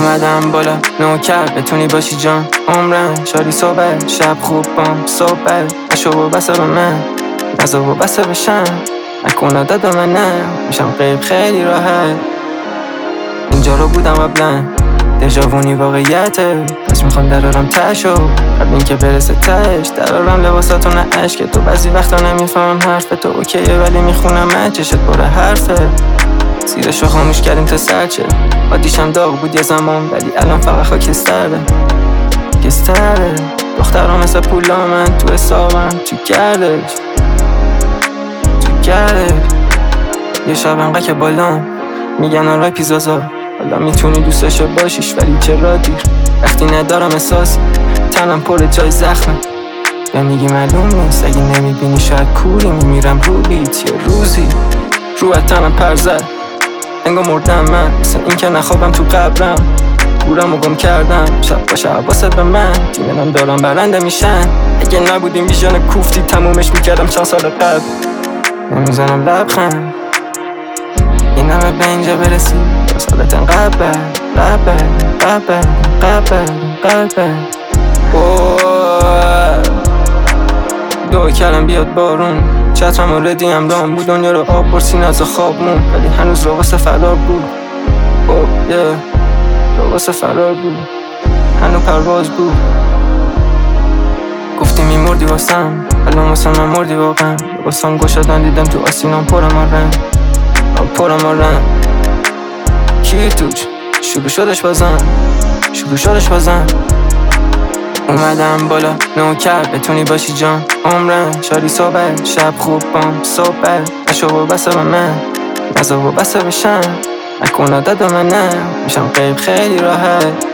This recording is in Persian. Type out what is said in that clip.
اومدم بالا نوکر بتونی باشی جان عمرم شادی صحبت شب خوب بام صحبت نشو و بسه به من نزا و بسه بشم نکنه دادا من نه میشم غیب خیلی راحت اینجا رو بودم قبلا دژاوونی واقعیته پس میخوام درارم تشو قبل این که برسه تش درارم لباساتو نه عشق تو بعضی وقتا نمیفهم حرف تو اوکیه ولی میخونم من چشت پر حرفه زیرشو خاموش کردیم تا سرچه عادیشم داغ بود یه زمان ولی الان فقط خاکستره گستره دخترها مثل پولا من تو حسابم تو گردش یه شب انقدر که بالام میگن آرای پیزازا حالا میتونی دوستش باشیش ولی چرا دیر وقتی ندارم احساسی تنم پر جای زخمه یا میگی معلوم نیست اگه نمیبینی شاید کوری میمیرم رو بیت یه روزی رو تنم پر زد انگار مردم من مثل این که نخوابم تو قبرم بورم و گم کردم شب باشه حواست به من دیمنم دارم برنده میشن اگه نبودیم ویژن کوفتی تمومش میکردم چند سال قبل نمیزنم لبخند این همه به اینجا برسی یا سالت انقبه قبه دو کلم بیاد بارون چترم و ردیم رام بود دنیا رو آب برسین از خوابمون ولی هنوز رو واسه فرار بود رو واسه فرار بود هنو پرواز بود گفتی میمردی واسم الان واسه من مردی واقعا واسم گشادن دیدم تو آسینام پرم آرم کی توش شروع شدش بازم اومدم بالا نوکر بتونی باشی جان عمرم شادی صحبت شب خوب بام صحبت نشو و بسه به من نزا و بسه بشم نکنه دادا من نه میشم غیب خیلی راحت